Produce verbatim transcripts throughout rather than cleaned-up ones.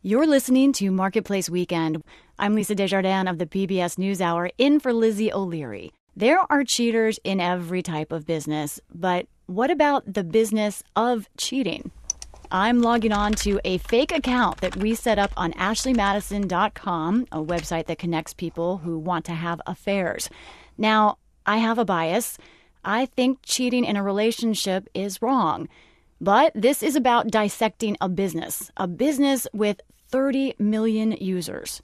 You're listening to Marketplace Weekend. I'm Lisa Desjardins of the P B S NewsHour, in for Lizzie O'Leary. There are cheaters in every type of business, but what about the business of cheating? I'm logging on to a fake account that we set up on ashley madison dot com, a website that connects people who want to have affairs. Now, I have a bias. I think cheating in a relationship is wrong. But this is about dissecting a business, a business with thirty million users.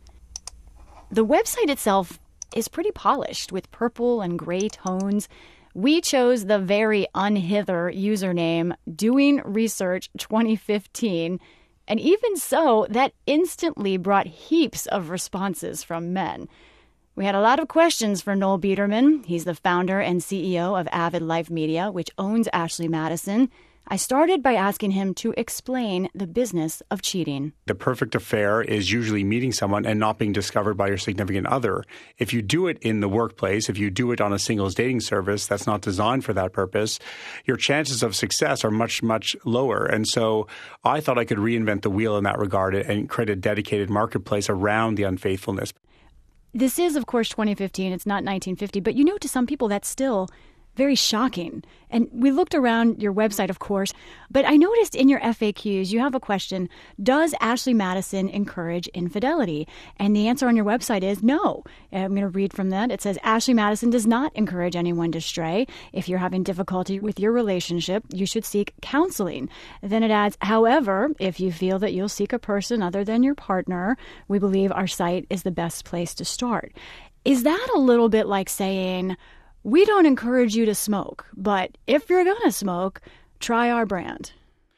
The website itself is pretty polished with purple and gray tones. We chose the very unhither username Doing Research twenty fifteen, and even so, that instantly brought heaps of responses from men. We had a lot of questions for Noel Biederman. He's the founder and C E O of Avid Life Media, which owns Ashley Madison. I started by asking him to explain the business of cheating. The perfect affair is usually meeting someone and not being discovered by your significant other. If you do it in the workplace, if you do it on a singles dating service that's not designed for that purpose, your chances of success are much, much lower. And so I thought I could reinvent the wheel in that regard and create a dedicated marketplace around the unfaithfulness. This is, of course, twenty fifteen. It's not nineteen fifty. But you know, to some people, that's still very shocking. And we looked around your website, of course, but I noticed in your F A Qs, you have a question, does Ashley Madison encourage infidelity? And the answer on your website is no. I'm going to read from that. It says, Ashley Madison does not encourage anyone to stray. If you're having difficulty with your relationship, you should seek counseling. Then it adds, however, if you feel that you'll seek a person other than your partner, we believe our site is the best place to start. Is that a little bit like saying, we don't encourage you to smoke, but if you're going to smoke, try our brand?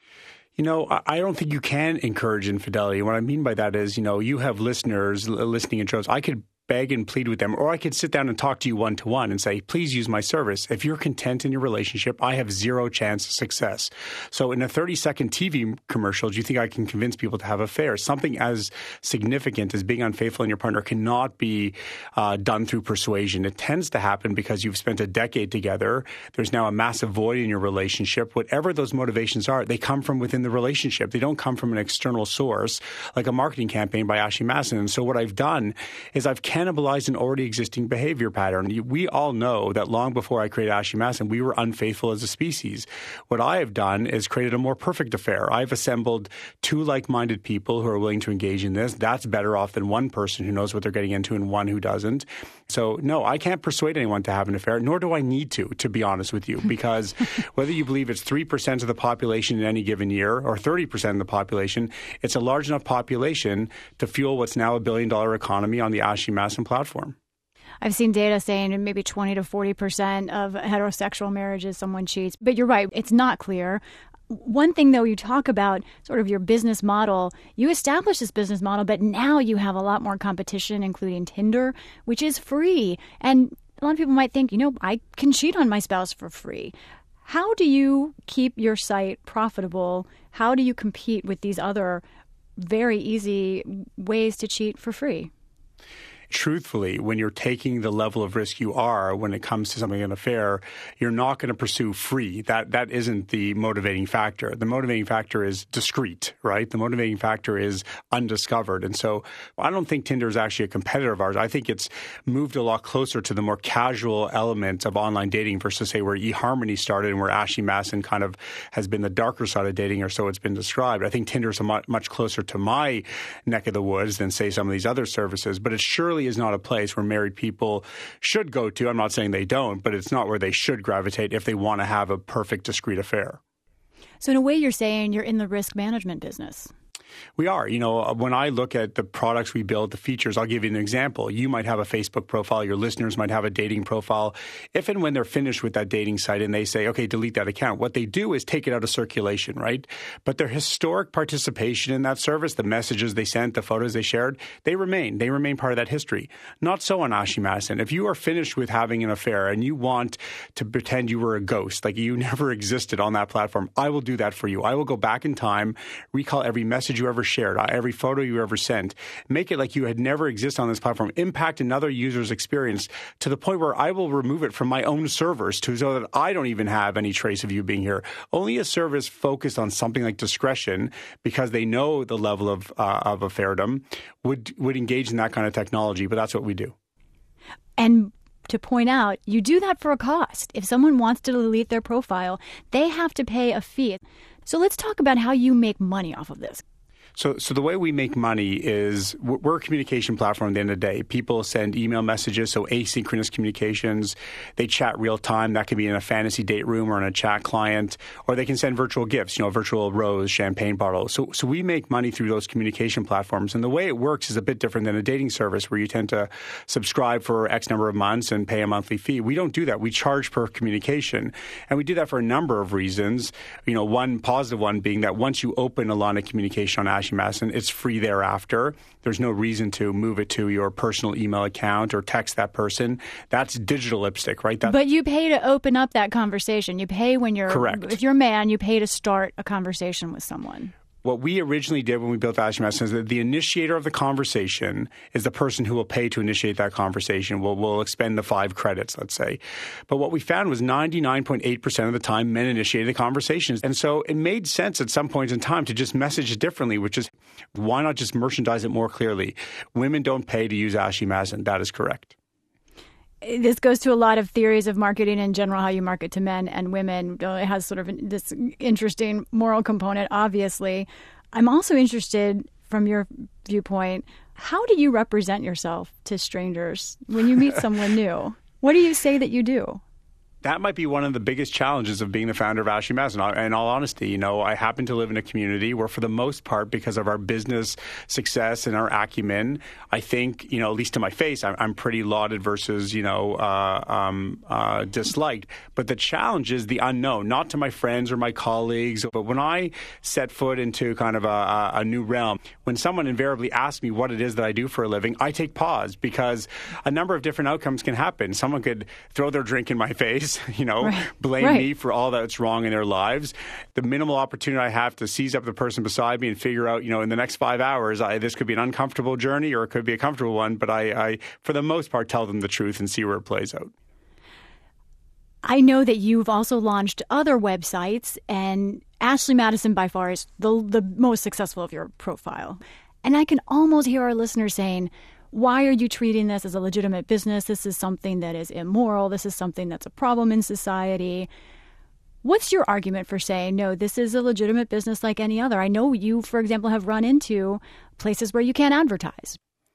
You know, I don't think you can encourage infidelity. What I mean by that is, you know, you have listeners listening in droves. I could beg and plead with them, or I could sit down and talk to you one-to-one and say, please use my service. If you're content in your relationship, I have zero chance of success. So in a thirty-second T V commercial, do you think I can convince people to have affairs? Something as significant as being unfaithful in your partner cannot be uh, done through persuasion. It tends to happen because you've spent a decade together. There's now a massive void in your relationship. Whatever those motivations are, they come from within the relationship. They don't come from an external source, like a marketing campaign by Ashley Madison. And so what I've done is I've cannibalized an already existing behavior pattern. We all know that long before I created Ashley Madison, we were unfaithful as a species. What I have done is created a more perfect affair. I've assembled two like-minded people who are willing to engage in this. That's better off than one person who knows what they're getting into and one who doesn't. So no, I can't persuade anyone to have an affair, nor do I need to, to be honest with you, because whether you believe it's three percent of the population in any given year or thirty percent of the population, it's a large enough population to fuel what's now a billion-dollar economy on the Ashley Madison platform. I've seen data saying maybe twenty to forty percent of heterosexual marriages someone cheats. But you're right, it's not clear. One thing, though, you talk about sort of your business model. You established this business model, but now you have a lot more competition, including Tinder, which is free. And a lot of people might think, you know, I can cheat on my spouse for free. How do you keep your site profitable? How do you compete with these other very easy ways to cheat for free? Truthfully, when you're taking the level of risk you are when it comes to something like an affair, you're not going to pursue free. That that isn't the motivating factor. The motivating factor is discreet, right? The motivating factor is undiscovered. And so I don't think Tinder is actually a competitor of ours. I think it's moved a lot closer to the more casual element of online dating versus, say, where eHarmony started and where Ashley Madison kind of has been the darker side of dating, or so it's been described. I think Tinder is a much, much closer to my neck of the woods than, say, some of these other services. But it surely is not a place where married people should go to. I'm not saying they don't, but it's not where they should gravitate if they want to have a perfect, discreet affair. So in a way, you're saying you're in the risk management business. We are. You know, when I look at the products we build, the features, I'll give you an example. You might have a Facebook profile. Your listeners might have a dating profile. If and when they're finished with that dating site and they say, okay, delete that account, what they do is take it out of circulation, right? But their historic participation in that service, the messages they sent, the photos they shared, they remain. They remain part of that history. Not so on Ashley Madison. If you are finished with having an affair and you want to pretend you were a ghost, like you never existed on that platform, I will do that for you. I will go back in time, recall every message you ever shared, every photo you ever sent. Make it like you had never existed on this platform. Impact another user's experience to the point where I will remove it from my own servers to so that I don't even have any trace of you being here. Only a service focused on something like discretion, because they know the level of uh, of affairдom, would would engage in that kind of technology. But that's what we do. And to point out, you do that for a cost. If someone wants to delete their profile, they have to pay a fee. So let's talk about how you make money off of this. So so the way we make money is we're a communication platform at the end of the day. People send email messages, so asynchronous communications. They chat real time. That could be in a fantasy date room or in a chat client. Or they can send virtual gifts, you know, virtual rose, champagne bottle. So so we make money through those communication platforms. And the way it works is a bit different than a dating service where you tend to subscribe for X number of months and pay a monthly fee. We don't do that. We charge per communication. And we do that for a number of reasons. You know, one positive one being that once you open a line of communication on Ashley Madison, it's free thereafter. There's no reason to move it to your personal email account or text that person. That's digital lipstick, right? That, but you pay to open up that conversation. You pay when you're, correct. If you're a man, you pay to start a conversation with someone. What we originally did when we built Ashley Madison is that the initiator of the conversation is the person who will pay to initiate that conversation. We'll, we'll expend the five credits, let's say. But what we found was ninety-nine point eight percent of the time men initiated the conversations. And so it made sense at some point in time to just message it differently, which is why not just merchandise it more clearly? Women don't pay to use Ashley Madison. That is correct. This goes to a lot of theories of marketing in general, how you market to men and women. It has sort of this interesting moral component, obviously. I'm also interested, from your viewpoint, how do you represent yourself to strangers when you meet someone new? What do you say that you do? That might be one of the biggest challenges of being the founder of Ashley Madison. In all honesty, you know, I happen to live in a community where, for the most part, because of our business success and our acumen, I think, you know, at least to my face, I'm, I'm pretty lauded versus, you know, uh, um, uh, disliked. But the challenge is the unknown, not to my friends or my colleagues. But when I set foot into kind of a, a new realm, when someone invariably asks me what it is that I do for a living, I take pause, because a number of different outcomes can happen. Someone could throw their drink in my face, you know, right. blame right. me for all that's wrong in their lives. The minimal opportunity I have to seize up the person beside me and figure out, you know, in the next five hours, I, this could be an uncomfortable journey or it could be a comfortable one. But I, I, for the most part, tell them the truth and see where it plays out. I know that you've also launched other websites, and Ashley Madison by far is the the most successful of your profile. And I can almost hear our listeners saying, why are you treating this as a legitimate business? This is something that is immoral. This is something that's a problem in society. What's your argument for saying, no, this is a legitimate business like any other? I know you, for example, have run into places where you can't advertise.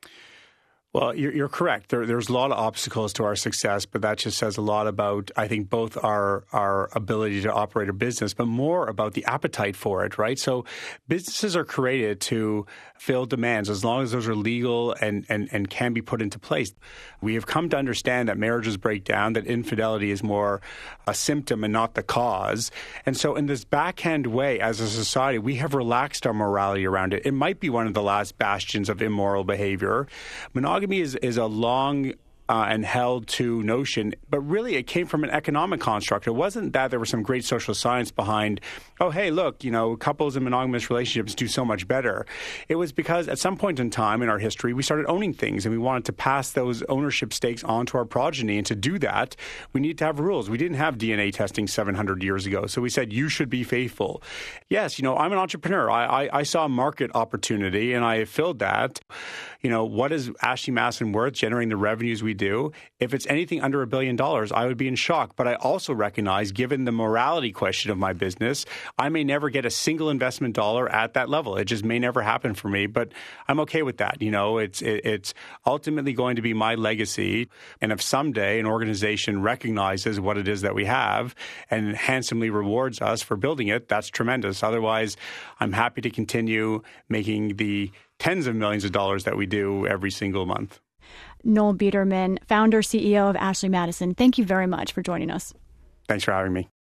Well, you're, you're correct. There, there's a lot of obstacles to our success, but that just says a lot about, I think, both our our ability to operate a business, but more about the appetite for it, right? So businesses are created to fill demands as long as those are legal and, and, and can be put into place. We have come to understand that marriages break down, that infidelity is more a symptom and not the cause. And so in this backhand way, as a society, we have relaxed our morality around it. It might be one of the last bastions of immoral behavior. Monogamy Monogamy is, is a long uh, and held to notion, but really it came from an economic construct. It wasn't that there was some great social science behind, oh, hey, look, you know, couples in monogamous relationships do so much better. It was because at some point in time in our history, we started owning things and we wanted to pass those ownership stakes on to our progeny. And to do that, we need to have rules. We didn't have D N A testing seven hundred years ago. So we said, you should be faithful. Yes, you know, I'm an entrepreneur. I, I, I saw a market opportunity and I filled that. You know, what is Ashley Madison worth generating the revenues we do? If it's anything under a billion dollars, I would be in shock. But I also recognize, given the morality question of my business, I may never get a single investment dollar at that level. It just may never happen for me. But I'm okay with that. You know, it's it, it's ultimately going to be my legacy. And if someday an organization recognizes what it is that we have and handsomely rewards us for building it, that's tremendous. Otherwise, I'm happy to continue making the tens of millions of dollars that we do every single month. Noel Biederman, founder, C E O of Ashley Madison, thank you very much for joining us. Thanks for having me.